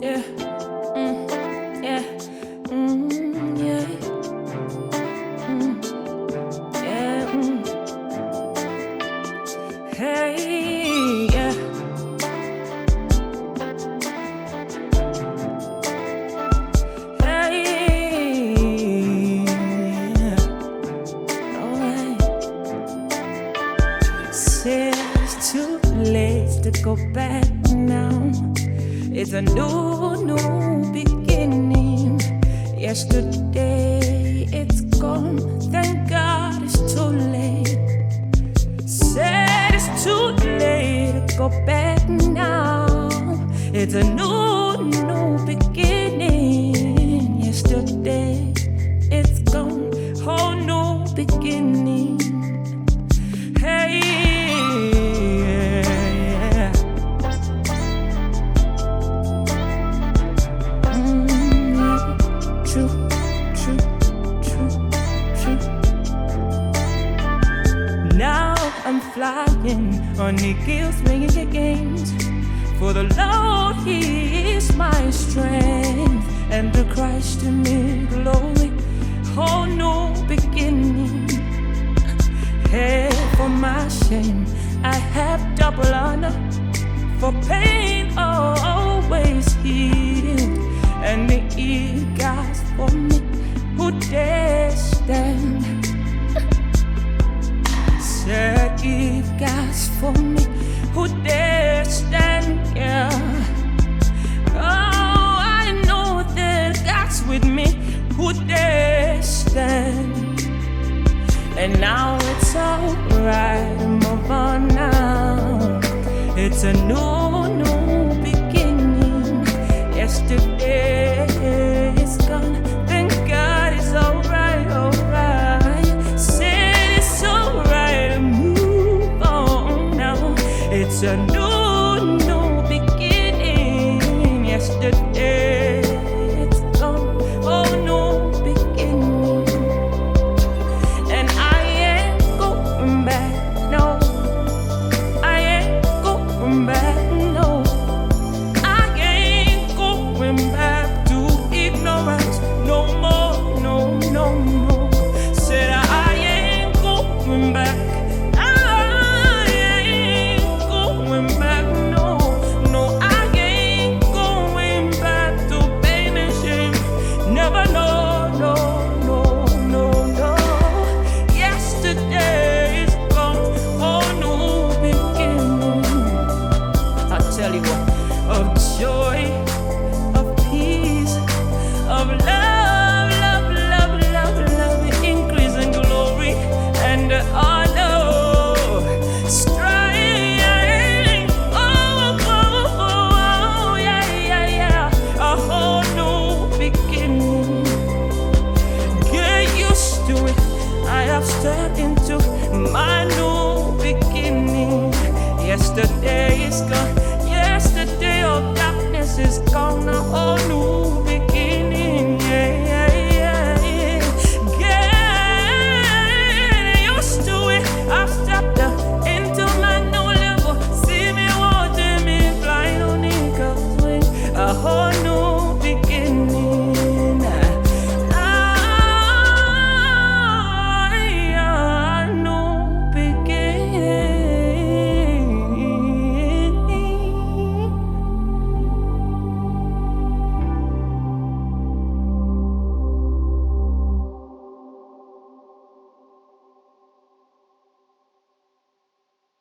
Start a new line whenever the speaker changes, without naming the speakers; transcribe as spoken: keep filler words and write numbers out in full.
yeah, mm, yeah, mm, yeah, mm, yeah, mm. Hey, yeah. Hey, yeah. Alright. Said it's too late to go back now. It's a new, new beginning. Yesterday it's gone. Thank God it's too late. Said it's too late to go back now. It's a new, new beginning. Yesterday it's gone. Whole new beginning. Hey, yeah. Mm, yeah. True, true, true, true. Now I'm flying on eagles playing games. For the Lord, He is my strength, and the Christ in me glory. Whole new beginning. Hey, for my shame, I have double honor. For pain, always healed. And the eagles for me, who dare stand? Said eagles for me, who dare stand? Yeah. Oh, I know that God's with me, who dare stand? And now it's alright, move on now. It's a new, new beginning. Yesterday is gone. Thank God it's alright, alright. Said it's alright, move on now. It's a new, new beginning. Yesterday it's gone. Oh, new beginning. And I ain't going back, no. I ain't going back, no. I ain't going back to ignorance no more, no, no, no. Said I ain't going back. I ain't going back, no, no. I ain't going back to pain and shame. Never, no, no, no, no, no. Yesterday is gone, oh, new beginning. I tell you what, of joy, of peace, of love, love, love, love, love, increase in glory and honor, strength. Oh, oh, oh, yeah, yeah, yeah, a whole new beginning. Get used to it. I have stepped into my new beginning. Yesterday is gone. Yesterday of darkness is gone. A whole new beginning. Yeah, yeah.